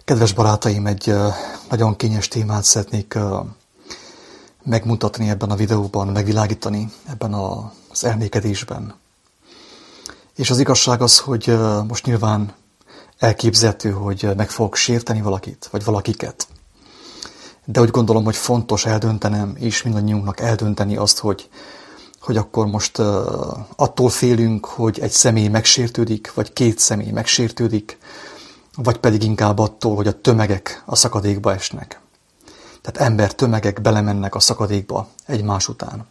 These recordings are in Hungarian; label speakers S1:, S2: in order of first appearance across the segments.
S1: Kedves barátaim, egy nagyon kényes témát szeretnék megmutatni ebben a videóban, megvilágítani ebben az elmékedésben. És az igazság az, hogy most nyilván elképzelhető, hogy meg fogok sérteni valakit, vagy valakiket. De úgy gondolom, hogy fontos eldöntenem, és mindannyiunknak eldönteni azt, hogy akkor most attól félünk, hogy egy személy megsértődik, vagy két személy megsértődik, vagy pedig inkább attól, hogy a tömegek a szakadékba esnek. Tehát tömegek belemennek a szakadékba egymás után.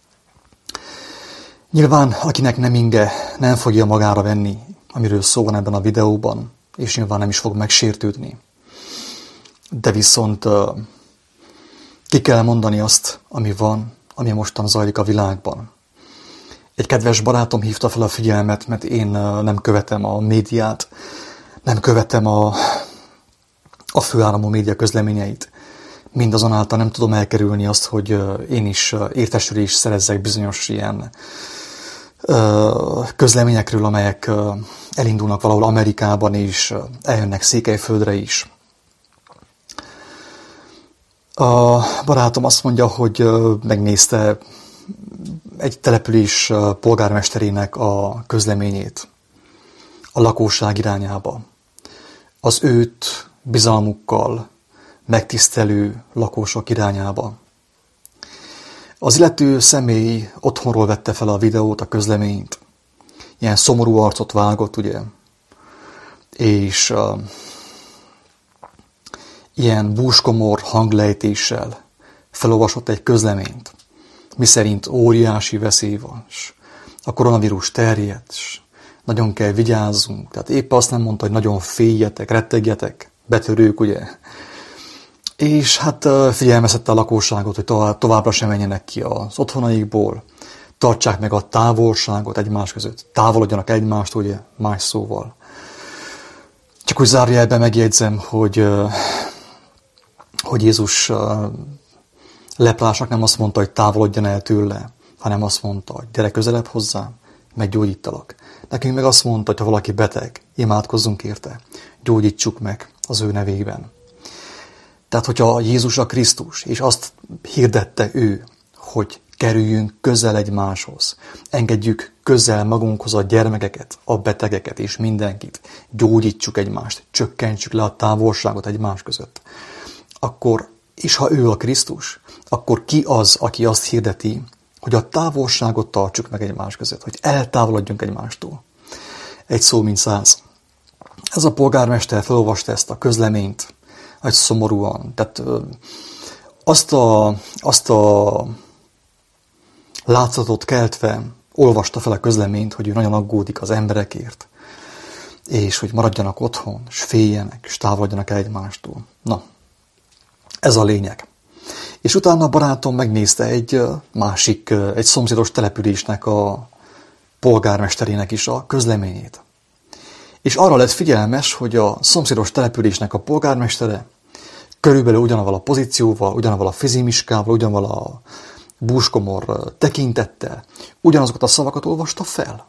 S1: Nyilván, akinek nem inge, nem fogja magára venni, amiről szó van ebben a videóban, és nyilván nem is fog megsértődni. De viszont ki kell mondani azt, ami van, ami mostan zajlik a világban. Egy kedves barátom hívta fel a figyelmet, mert én nem követem a médiát, nem követem a főáramú média közleményeit. Mindazonáltal nem tudom elkerülni azt, hogy én is értesülést szerezzek bizonyos ilyen közleményekről, amelyek elindulnak valahol Amerikában, és eljönnek Székelyföldre is. A barátom azt mondja, hogy megnézte egy település polgármesterének a közleményét a lakosság irányába. Az őt bizalmukkal megtisztelő lakosok irányába. Az illető személy otthonról vette fel a videót, a közleményt. Ilyen szomorú arcot vágott, ugye? És ilyen búskomor hanglejtéssel felolvasott egy közleményt, miszerint óriási veszély van, a koronavírus terjed, nagyon kell vigyázzunk. Tehát épp azt nem mondta, hogy nagyon féljetek, rettegjetek, betörők, ugye? És hát figyelmeztette a lakosságot, hogy továbbra sem menjenek ki az otthonaikból, tartsák meg a távolságot egymás között, távolodjanak egymástól, ugye, más szóval. Csak úgy zárójelben megjegyzem, hogy Jézus leprásnak nem azt mondta, hogy távolodjon el tőle, hanem azt mondta, hogy gyere közelebb hozzám, meggyógyítalak. Nekünk meg azt mondta, hogy ha valaki beteg, imádkozzunk érte, gyógyítsuk meg az ő nevében. Tehát, hogyha Jézus a Krisztus, és azt hirdette ő, hogy kerüljünk közel egymáshoz, engedjük közel magunkhoz a gyermekeket, a betegeket és mindenkit, gyógyítsuk egymást, csökkentsük le a távolságot egymás között, akkor, és ha ő a Krisztus, akkor ki az, aki azt hirdeti, hogy a távolságot tartsuk meg egymás között, hogy eltávolodjunk egymástól. Egy szó mint száz. Ez a polgármester felolvasta ezt a közleményt, hogy szomorúan. Tehát azt a látszatot keltve olvasta fel a közleményt, hogy ő nagyon aggódik az emberekért, és hogy maradjanak otthon, és féljenek, és távolodjanak el egymástól. Na, ez a lényeg. És utána a barátom megnézte egy szomszédos településnek a polgármesterének is a közleményét. És arra lett figyelmes, hogy a szomszédos településnek a polgármestere körülbelül ugyanavval a pozícióval, ugyanavval a fizimiskával, ugyanavval a búskomor tekintettel, ugyanazokat a szavakat olvasta fel.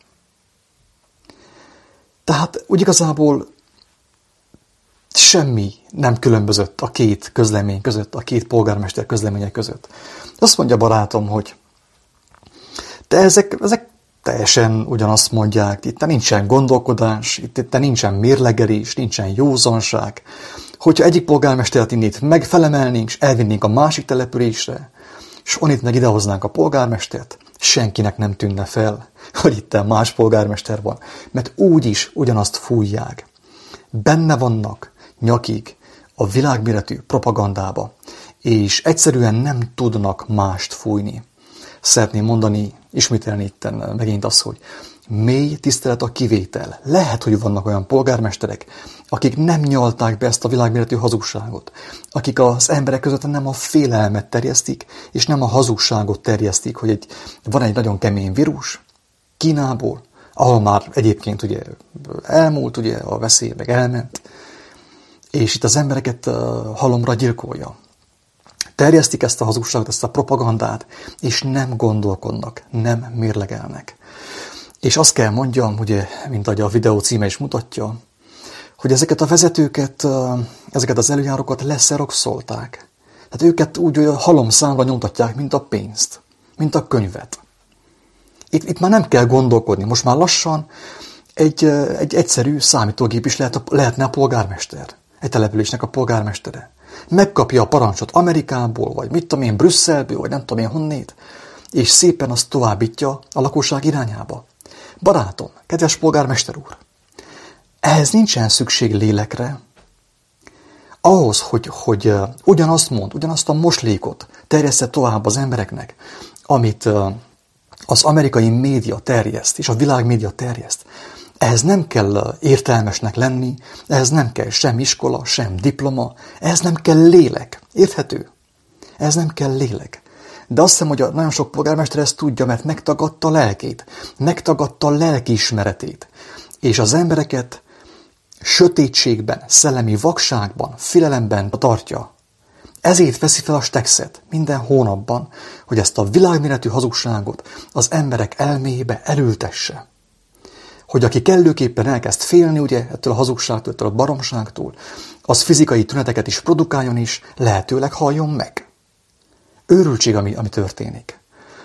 S1: Tehát úgy igazából semmi nem különbözött a két közlemény között, a két polgármester közlemények között. Azt mondja barátom, hogy ezek teljesen ugyanazt mondják, itt nincsen gondolkodás, itt nincsen mérlegelés, nincsen józanság. Hogyha egyik polgármestert innét megfelemelnénk, és elvinnénk a másik településre, és onnit meg idehoznánk a polgármestert, senkinek nem tűnne fel, hogy itt más polgármester van, mert úgyis ugyanazt fújják. Benne vannak nyakig a világméretű propagandába, és egyszerűen nem tudnak mást fújni. Szeretném mondani, ismételni itten megint azt, hogy mély tisztelet a kivétel. Lehet, hogy vannak olyan polgármesterek, akik nem nyalták be ezt a világméretű hazugságot, akik az emberek között nem a félelmet terjesztik, és nem a hazugságot terjesztik, hogy van egy nagyon kemény vírus Kínából, ahol már egyébként ugye elmúlt ugye a veszély, meg elment, és itt az embereket halomra gyilkolja. Terjesztik ezt a hazugságot, ezt a propagandát, és nem gondolkodnak, nem mérlegelnek. És azt kell mondjam, ugye, mint ahogy a videó címe is mutatja, hogy ezeket a vezetőket, ezeket az előjárókat leszerokszolták. Tehát őket úgy halomszámra nyomtatják, mint a pénzt, mint a könyvet. Itt már nem kell gondolkodni, most már lassan egy egyszerű számítógép is lehetne a polgármester, egy településnek a polgármestere. Megkapja a parancsot Amerikából, vagy mit tudom én, Brüsszelből, vagy nem tudom én honnét, és szépen azt továbbítja a lakosság irányába. Barátom, kedves polgármester úr, ehhez nincsen szükség lélekre. Ahhoz, hogy ugyanazt mond, ugyanazt a moslékot terjessze tovább az embereknek, amit az amerikai média terjeszt, és a világ média terjeszt, ehhez nem kell értelmesnek lenni, ehhez nem kell sem iskola, sem diploma, ehhez nem kell lélek. Érthető? Ehhez nem kell lélek. De azt hiszem, hogy nagyon sok polgármester ezt tudja, mert megtagadta a lelkét, megtagadta a lelkiismeretét, és az embereket sötétségben, szellemi vakságban, félelemben tartja. Ezért veszi fel a stekszet minden hónapban, hogy ezt a világméretű hazugságot az emberek elméjébe elültesse. Hogy aki kellőképpen elkezd félni, ugye, ettől a hazugságtól, ettől a baromságtól, az fizikai tüneteket is produkáljon is, lehetőleg halljon meg. Őrültség, ami történik.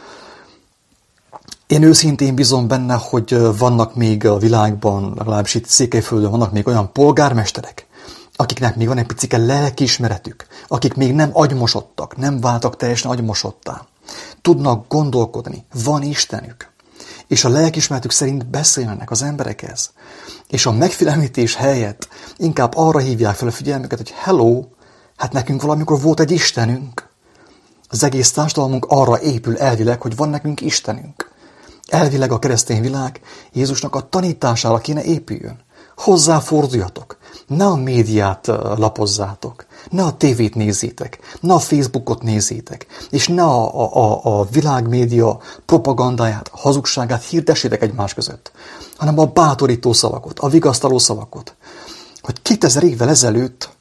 S1: Én őszintén bízom benne, hogy vannak még a világban, legalábbis itt Székelyföldön vannak még olyan polgármesterek, akiknek még van egy picike lelkiismeretük, akik még nem agymosodtak, nem váltak teljesen agymosottá. Tudnak gondolkodni, van Istenük, és a lelkiismeretük szerint beszélnek az emberekhez. És a megfélemlítés helyett inkább arra hívják fel a figyelmüket, hogy hello, hát nekünk valamikor volt egy Istenünk. Az egész társadalmunk arra épül elvileg, hogy van nekünk Istenünk. Elvileg a keresztény világ Jézusnak a tanítására kéne épüljön. Hozzáforduljatok, ne a médiát lapozzátok, ne a tévét nézzétek, ne a Facebookot nézzétek, és ne a világmédia propagandáját, hazugságát hirdessétek egymás között, hanem a bátorító szavakot, a vigasztaló szavakot, hogy 2000 évvel ezelőtt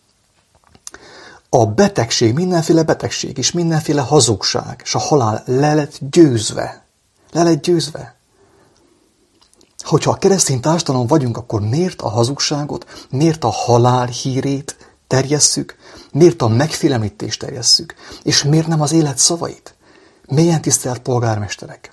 S1: a betegség, mindenféle betegség és mindenféle hazugság és a halál le lett győzve. Le lett győzve. Hogyha a keresztény társadalom vagyunk, akkor miért a hazugságot, miért a halál hírét terjesszük, miért a megfélemlítést terjesszük, és miért nem az élet szavait? Mélyen tisztelt polgármesterek!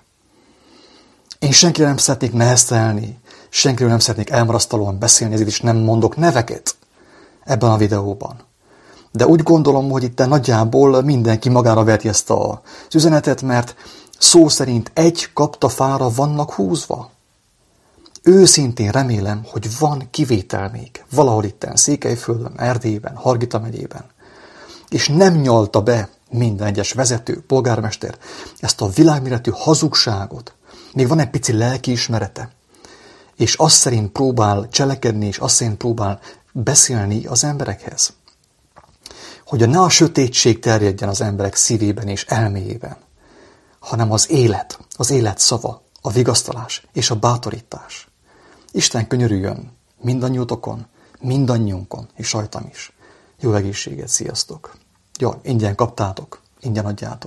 S1: Én senkire nem szeretnék neheztelni, senkiről nem szeretnék elmarasztalóan beszélni, ezért is nem mondok neveket ebben a videóban. De úgy gondolom, hogy itt nagyjából mindenki magára verti ezt az üzenetet, mert szó szerint egy kaptafára vannak húzva. Őszintén remélem, hogy van kivétel még valahol itten Székelyföldön, Erdélyben, Hargita megyében. És nem nyalta be minden egyes vezető, polgármester ezt a világméretű hazugságot. Még van egy pici lelkiismerete. És azt szerint próbál cselekedni, és azt szerint próbál beszélni az emberekhez. Hogy ne a sötétség terjedjen az emberek szívében és elméjében, hanem az élet szava, a vigasztalás és a bátorítás. Isten könyörüljön mindannyiótokon, mindannyiunkon, és rajtam is. Jó egészséget, sziasztok! Jó, ingyen kaptátok, ingyen adjátok.